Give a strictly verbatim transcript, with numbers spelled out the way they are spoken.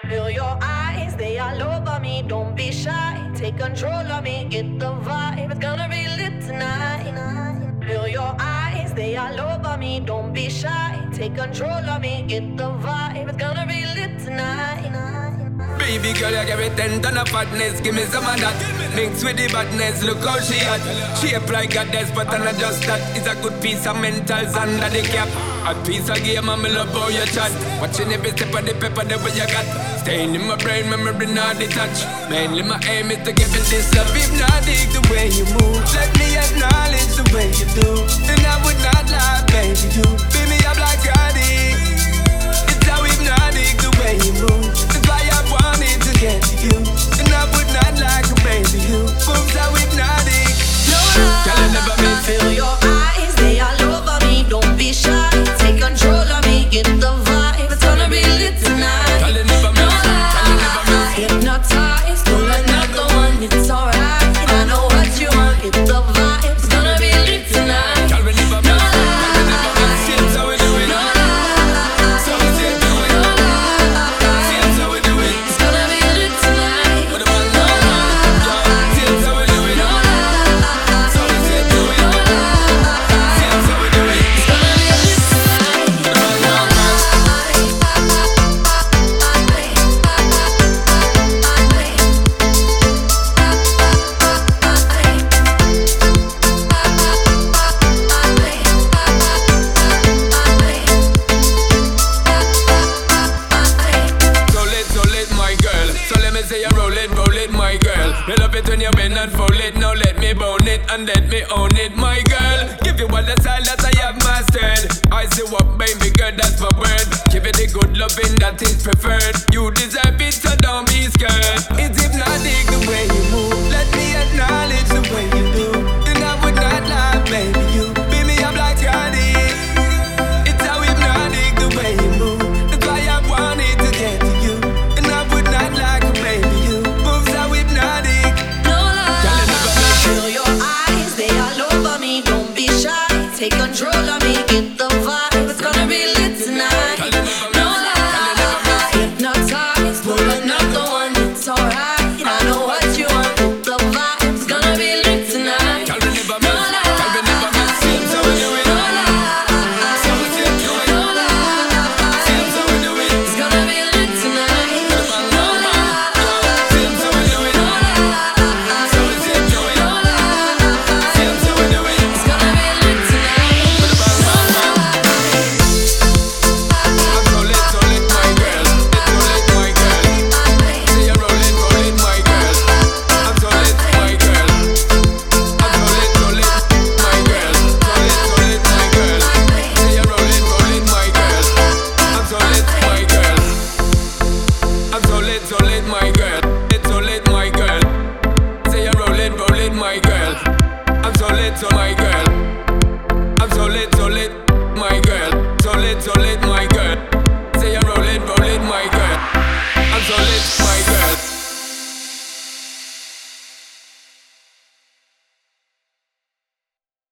Feel your eyes, they all over me. Don't be shy, take control of me. Get the vibe, it's gonna be lit tonight. Feel your eyes, they all over me. Don't be shy, take control of me. Get the vibe, it's gonna be lit tonight. Baby girl, you give me ten ton of fatness. Give me some of that. Mix with the badness. Look how she hot. Shape like a desk, but I'm not just that. It's a good piece of mentals under the cap. A piece of game, I'm love how you chat. Watching every step of the pepper, the way you got. Staying in my brain, memory not detached. Mainly my aim is to give you this love. If not, dig the way you move. Let me acknowledge the way you do. And I would not lie, baby, you. Beat me up like Cardi. It's how hypnotic the way you move. That's why I wanted to get to you. And I would not like a baby you. Boom's how hypnotic. No lie, feel your eyes, they all over me. Don't be shy, take control of me. Get the vibe, it's gonna be lit tonight. No lie, hypnotized, pull another one, it's alright. I know what you want, get the vibe, it's gonna be lit tonight. No lie, seems how we do it. no lie, So we say do it. Seems how we do it. it's gonna be lit tonight. What about now? Seems how we do it. No lie, So we say do it. Seems how we do it. it's gonna be lit tonight. What about now? Roll it, roll it, my girl. So let me say you roll it, roll it, my girl. Me love it when you bend and fold it. Now let me bone it and let me own it, my girl. Give you all the style that I have mastered. I say what, baby girl, that's my word. Give it the good loving that is preferred. You deserve it.